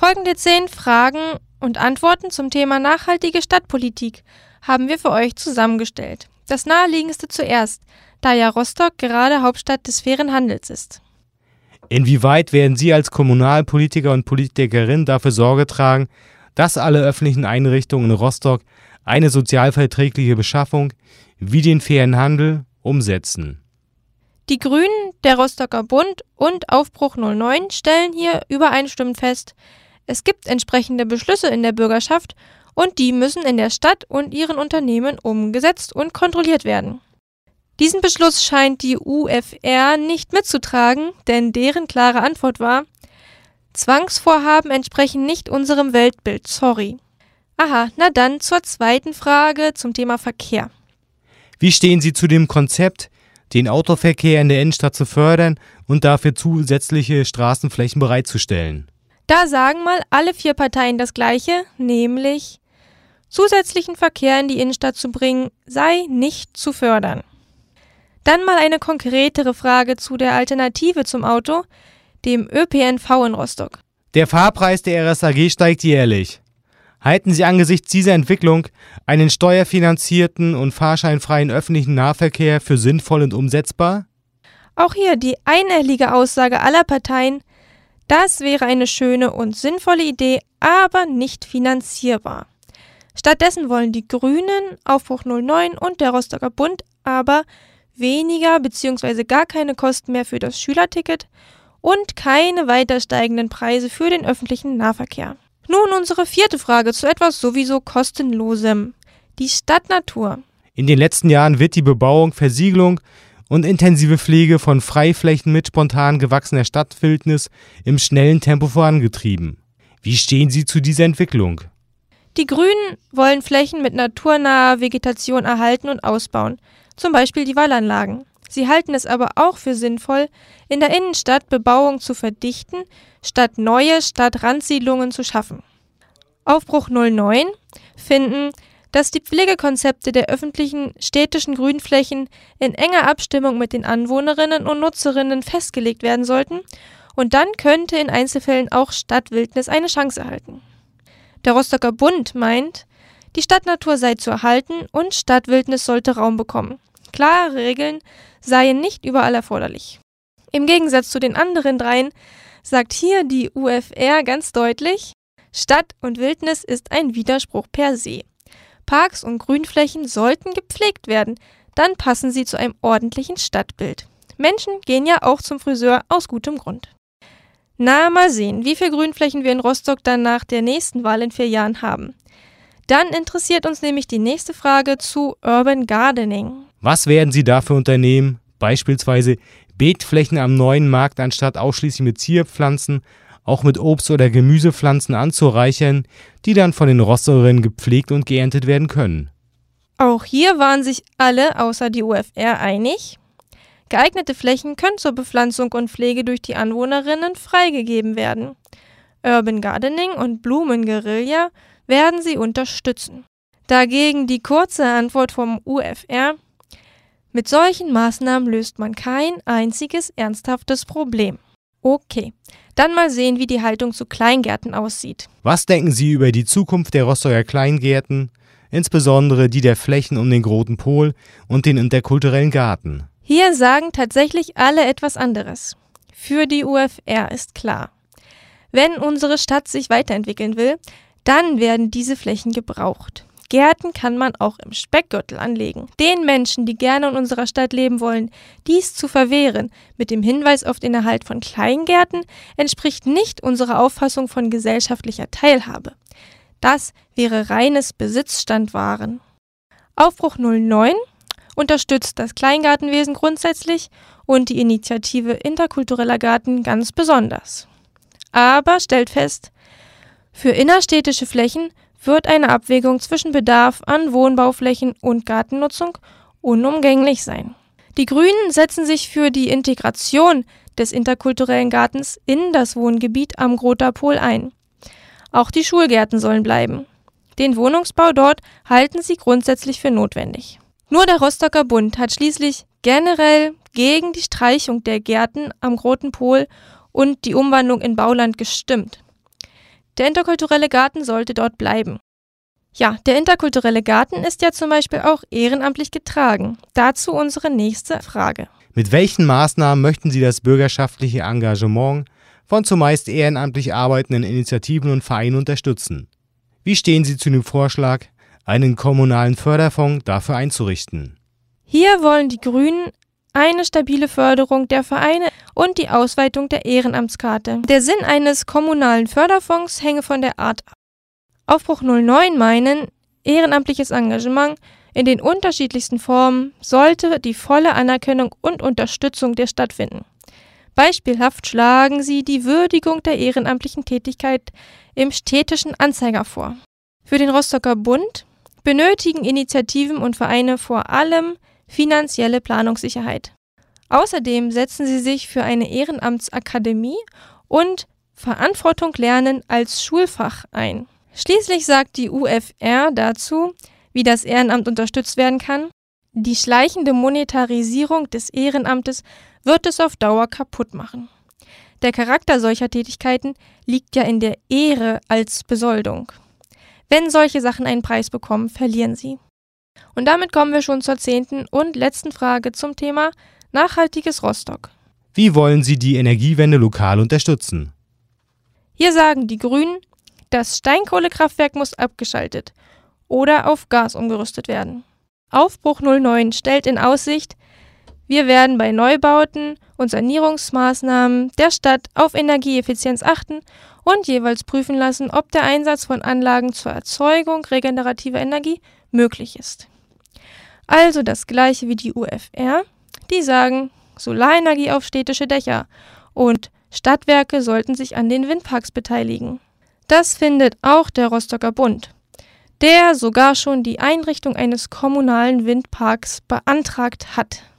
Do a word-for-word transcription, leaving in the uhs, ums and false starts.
Folgende zehn Fragen und Antworten zum Thema nachhaltige Stadtpolitik haben wir für euch zusammengestellt. Das naheliegendste zuerst, da ja Rostock gerade Hauptstadt des fairen Handels ist. Inwieweit werden Sie als Kommunalpolitiker und Politikerin dafür Sorge tragen, dass alle öffentlichen Einrichtungen in Rostock eine sozialverträgliche Beschaffung wie den fairen Handel umsetzen? Die Grünen, der Rostocker Bund und Aufbruch null neun stellen hier übereinstimmend fest, es gibt entsprechende Beschlüsse in der Bürgerschaft und die müssen in der Stadt und ihren Unternehmen umgesetzt und kontrolliert werden. Diesen Beschluss scheint die U F R nicht mitzutragen, denn deren klare Antwort war: Zwangsvorhaben entsprechen nicht unserem Weltbild, sorry. Aha, na dann zur zweiten Frage zum Thema Verkehr. Wie stehen Sie zu dem Konzept, den Autoverkehr in der Innenstadt zu fördern und dafür zusätzliche Straßenflächen bereitzustellen? Da sagen mal alle vier Parteien das Gleiche, nämlich zusätzlichen Verkehr in die Innenstadt zu bringen, sei nicht zu fördern. Dann mal eine konkretere Frage zu der Alternative zum Auto, dem Ö P N V in Rostock. Der Fahrpreis der R S A G steigt jährlich. Halten Sie angesichts dieser Entwicklung einen steuerfinanzierten und fahrscheinfreien öffentlichen Nahverkehr für sinnvoll und umsetzbar? Auch hier die einhellige Aussage aller Parteien: Das wäre eine schöne und sinnvolle Idee, aber nicht finanzierbar. Stattdessen wollen die Grünen, Aufbruch null neun und der Rostocker Bund aber weniger bzw. gar keine Kosten mehr für das Schülerticket und keine weiter steigenden Preise für den öffentlichen Nahverkehr. Nun unsere vierte Frage zu etwas sowieso Kostenlosem: die Stadtnatur. In den letzten Jahren wird die Bebauung, Versiegelung und intensive Pflege von Freiflächen mit spontan gewachsener Stadtwildnis im schnellen Tempo vorangetrieben. Wie stehen Sie zu dieser Entwicklung? Die Grünen wollen Flächen mit naturnaher Vegetation erhalten und ausbauen, zum Beispiel die Wallanlagen. Sie halten es aber auch für sinnvoll, in der Innenstadt Bebauung zu verdichten, statt neue Stadtrandsiedlungen zu schaffen. Aufbruch null neun finden, dass die Pflegekonzepte der öffentlichen städtischen Grünflächen in enger Abstimmung mit den Anwohnerinnen und Nutzerinnen festgelegt werden sollten und dann könnte in Einzelfällen auch Stadtwildnis eine Chance erhalten. Der Rostocker Bund meint, die Stadtnatur sei zu erhalten und Stadtwildnis sollte Raum bekommen. Klare Regeln seien nicht überall erforderlich. Im Gegensatz zu den anderen dreien sagt hier die U F R ganz deutlich: Stadt und Wildnis ist ein Widerspruch per se. Parks und Grünflächen sollten gepflegt werden, dann passen sie zu einem ordentlichen Stadtbild. Menschen gehen ja auch zum Friseur aus gutem Grund. Na, mal sehen, wie viele Grünflächen wir in Rostock dann nach der nächsten Wahl in vier Jahren haben. Dann interessiert uns nämlich die nächste Frage zu Urban Gardening. Was werden Sie dafür unternehmen, beispielsweise Beetflächen am neuen Markt anstatt ausschließlich mit Zierpflanzen auch mit Obst- oder Gemüsepflanzen anzureichern, die dann von den Rostockerinnen gepflegt und geerntet werden können? Auch hier waren sich alle außer die U F R einig: Geeignete Flächen können zur Bepflanzung und Pflege durch die Anwohnerinnen freigegeben werden. Urban Gardening und Blumenguerilla werden sie unterstützen. Dagegen die kurze Antwort vom U F R: Mit solchen Maßnahmen löst man kein einziges ernsthaftes Problem. Okay, dann mal sehen, wie die Haltung zu Kleingärten aussieht. Was denken Sie über die Zukunft der Rostocker Kleingärten, insbesondere die der Flächen um den Großen Pol und den interkulturellen Garten? Hier sagen tatsächlich alle etwas anderes. Für die U F R ist klar: Wenn unsere Stadt sich weiterentwickeln will, dann werden diese Flächen gebraucht. Gärten kann man auch im Speckgürtel anlegen. Den Menschen, die gerne in unserer Stadt leben wollen, dies zu verwehren, mit dem Hinweis auf den Erhalt von Kleingärten, entspricht nicht unserer Auffassung von gesellschaftlicher Teilhabe. Das wäre reines Besitzstandwahren. Aufbruch null neun unterstützt das Kleingartenwesen grundsätzlich und die Initiative Interkultureller Garten ganz besonders. Aber stellt fest, für innerstädtische Flächen wird eine Abwägung zwischen Bedarf an Wohnbauflächen und Gartennutzung unumgänglich sein. Die Grünen setzen sich für die Integration des interkulturellen Gartens in das Wohngebiet am Großer Pol ein. Auch die Schulgärten sollen bleiben. Den Wohnungsbau dort halten sie grundsätzlich für notwendig. Nur der Rostocker Bund hat schließlich generell gegen die Streichung der Gärten am Großen Pol und die Umwandlung in Bauland gestimmt. Der interkulturelle Garten sollte dort bleiben. Ja, der interkulturelle Garten ist ja zum Beispiel auch ehrenamtlich getragen. Dazu unsere nächste Frage. Mit welchen Maßnahmen möchten Sie das bürgerschaftliche Engagement von zumeist ehrenamtlich arbeitenden Initiativen und Vereinen unterstützen? Wie stehen Sie zu dem Vorschlag, einen kommunalen Förderfonds dafür einzurichten? Hier wollen die Grünen eine stabile Förderung der Vereine und die Ausweitung der Ehrenamtskarte. Der Sinn eines kommunalen Förderfonds hänge von der Art ab. Aufbruch null neun meinen, ehrenamtliches Engagement in den unterschiedlichsten Formen sollte die volle Anerkennung und Unterstützung der Stadt finden. Beispielhaft schlagen sie die Würdigung der ehrenamtlichen Tätigkeit im städtischen Anzeiger vor. Für den Rostocker Bund benötigen Initiativen und Vereine vor allem finanzielle Planungssicherheit. Außerdem setzen sie sich für eine Ehrenamtsakademie und Verantwortung lernen als Schulfach ein. Schließlich sagt die U F R dazu, wie das Ehrenamt unterstützt werden kann: Die schleichende Monetarisierung des Ehrenamtes wird es auf Dauer kaputt machen. Der Charakter solcher Tätigkeiten liegt ja in der Ehre als Besoldung. Wenn solche Sachen einen Preis bekommen, verlieren sie. Und damit kommen wir schon zur zehnten und letzten Frage zum Thema nachhaltiges Rostock. Wie wollen Sie die Energiewende lokal unterstützen? Hier sagen die Grünen, das Steinkohlekraftwerk muss abgeschaltet oder auf Gas umgerüstet werden. Aufbruch null neun stellt in Aussicht, wir werden bei Neubauten und Sanierungsmaßnahmen der Stadt auf Energieeffizienz achten und jeweils prüfen lassen, ob der Einsatz von Anlagen zur Erzeugung regenerativer Energie möglich ist. Also das gleiche wie die U F R, die sagen, Solarenergie auf städtische Dächer und Stadtwerke sollten sich an den Windparks beteiligen. Das findet auch der Rostocker Bund, der sogar schon die Einrichtung eines kommunalen Windparks beantragt hat.